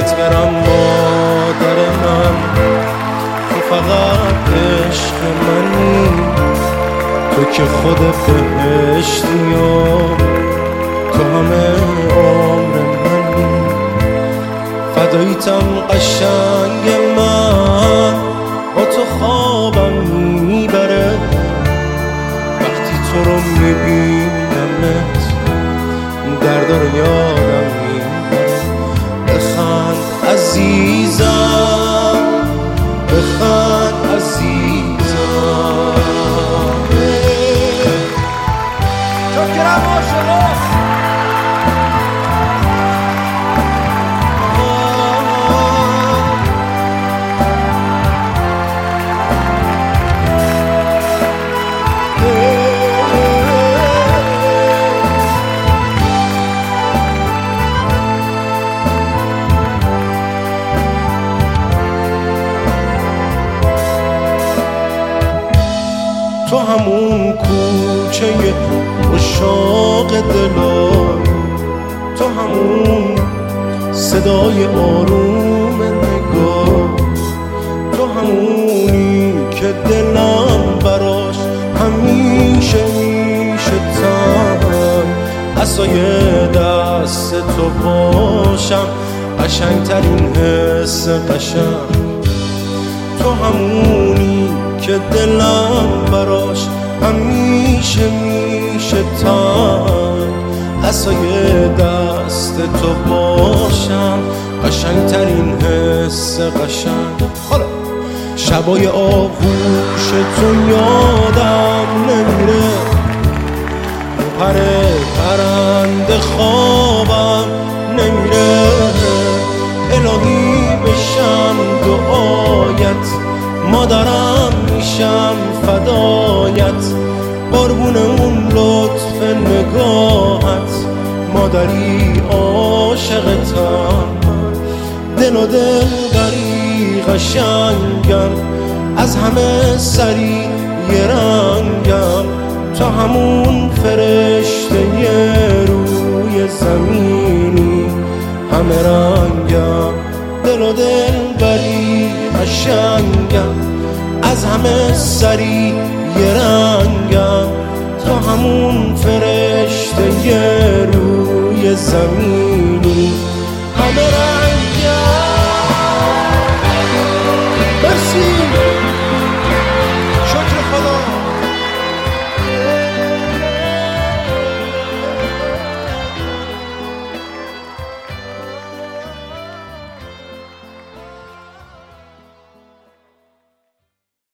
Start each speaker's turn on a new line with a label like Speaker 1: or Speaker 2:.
Speaker 1: قربونت برم مادر من، تو فقط عشق منی، تو که خود بهشتی و تو همه عمر منی. فداییتم قشنگ من، با تو خوابم میبره وقتی تو رو میبینمت، درد رو یادم میبره. بخند عزیزم، بخند عزیزم.
Speaker 2: شکرم عاشقا.
Speaker 1: تو همون کوچه عشاق دلم، تو همون صدای آروم نگاه، تو همونی که دلم براش همیشه میشه تنگ. عصای دست تو باشم، قشنگترین حس قشنگ. تو همونی که دلم براش همیشه میشه تنگ. عصای دست تو باشم، قشنگترین حس قشنگ. حالا شبای آغوش تو یادم نمیره، پر پرنده خوابم نمیره. الهی بشم دعایت، مادرم میشم فدایت، قربون اون لطف نگاهت، مادری عاشقتم. دل و دلبری قشنگم، از همه سری یه رنگم، تا همون فرشته روی زمینی همه رنگم. دل و دلبری قشنگم، از همه سری یه رنگم، تا همون فرشته روی زمینی همه رنگم.